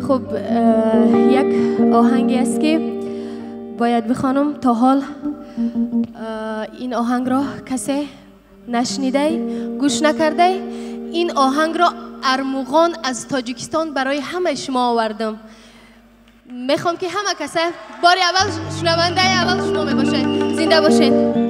خب یک آهنگی است که باید بخوانم. تا حال این آهنگ را کسی نشنیده، گوش نکرده. این آهنگ را ارمغان از تاجیکستان برای همه شما آوردم. میخوام که همه کسی بار اول شنونده اول شما باشه. زنده باشید.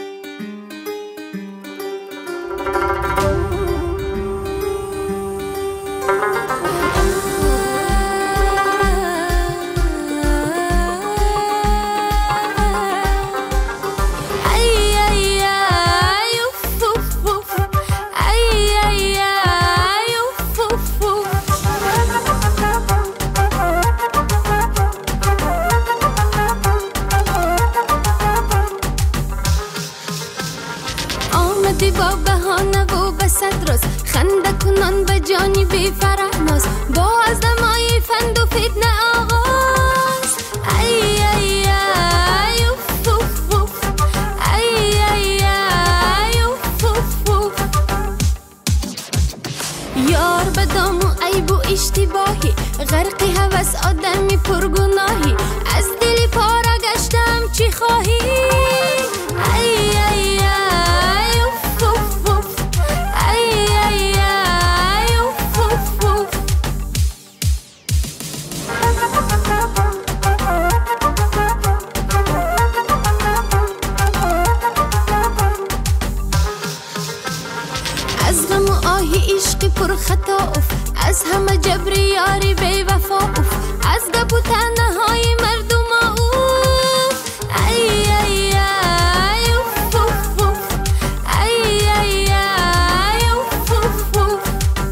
با بهانه و به صدراست خنده کنان به جانی بی فرحناست با از دمای فند و فتنه آغاز ای ای ای اوف اوف اوف ای ای ای اوف اوف اوف یار به دام و عیب و اشتباهی غرقی هوس آدمی پرگناهی از دلی پاره گشتم چی خواهی ای ای از غم و آهی عشق پر خطا اف از همه جبر یاری بی وفا اف از گپ و تنهای مردم اوف ای ای ای اوف اوف اوف ای ای ای اوف اوف اوف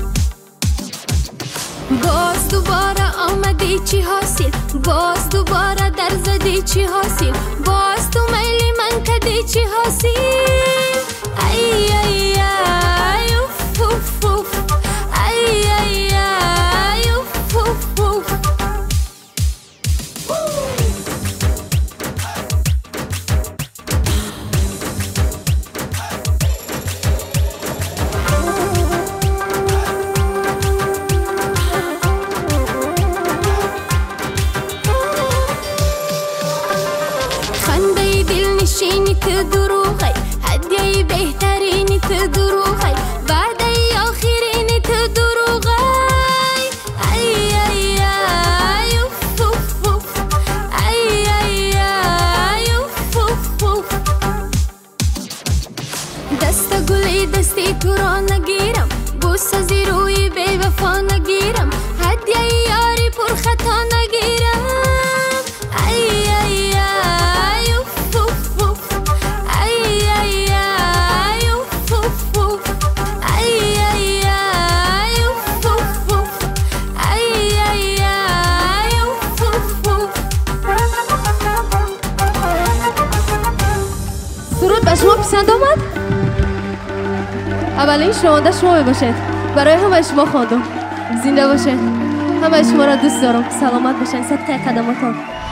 باز دوباره آمدی چی حاصل باز دوباره در زدی چی حاصل باز تو میلی من کدی چی حاصل ای ای ای اوف اوف اوف ای ای ای اوف اوف اوف خنده دل نشینی تو دروغی هدیه بهترینی تو دروغی وعده آخرینی تو دروغی ای ای ای اوف اوف اوف ای ای ای اوف اوف اوف دست گلی دستی تو را نگیرم بوسه زی روی بی وفا نگیرم هدیه یاری پر خطا نگیرم ای ای ای اوف اوف اوف ای ای ای اوف اوف اوف ای ای ای اوف اوف اوف ای ای ای اوف اوف اوف سرود به شما پسند آمد؟ اولین شنونده شما باشید. برای همه شما خواندم. زنده باشید. همه شما را دوست دارم. سلامت باشین. صدقه قدماتان.